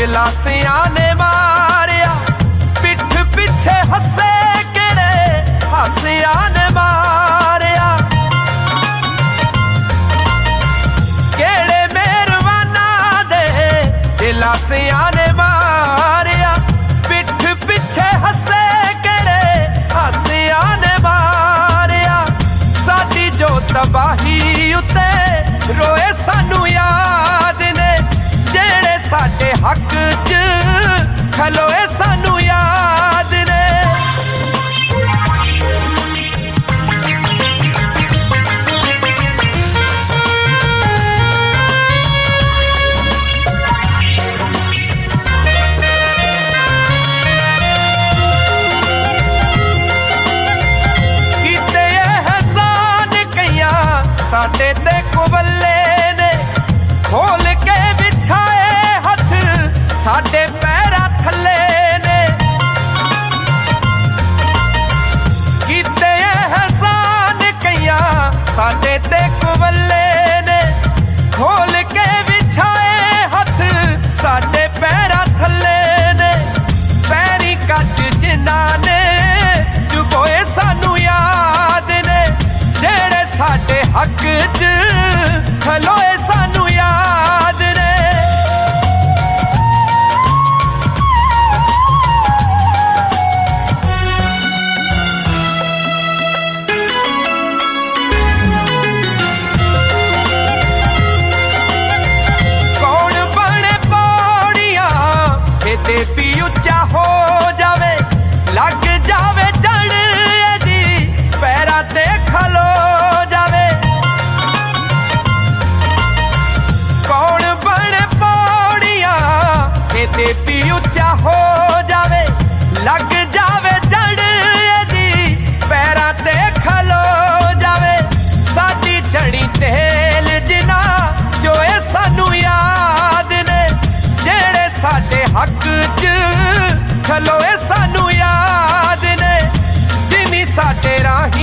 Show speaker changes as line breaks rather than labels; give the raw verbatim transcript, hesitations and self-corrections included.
दिलासियां ने मारिया पिठ पिछे हसे केड़े हासियां ने मारिया केड़े मेहरबाना दे दिलासियां ने मारिया पिठ पिछे हसे केड़े हासियां ने मारिया साडी जो तबाही उते रोए सानू याद ने जेड़े साडे हक च खलोए सानू याद ने कीते एहसान कईयां साडे ते कुबल्ले ने खोल के बिछाए हथ साडे पैरां थल्ले ने कीते एहसान कईयां साडे ते कुबल्ले ने खोल के बिछाए हथ साडे पैरां थल्ले ने पैरी कच जिन्हां ने चुभोए सानू याद ने जेड़े साडे हक च खलोए सानू याद ने कौन बने पौड़ियां एते भी उच्चा हो जावे लग जावे जड़ एदी पैरां ते खलो जावे कौन बने पौड़ियां एते भी उच्चा हो जावे लग जावे जड़ एदी पैरां ते खलो जावे साडी चढ़ी तेल जिना जोए सानू याद ने जेड़े साडे हक च खलोए सानू याद ने जिनी साडे राही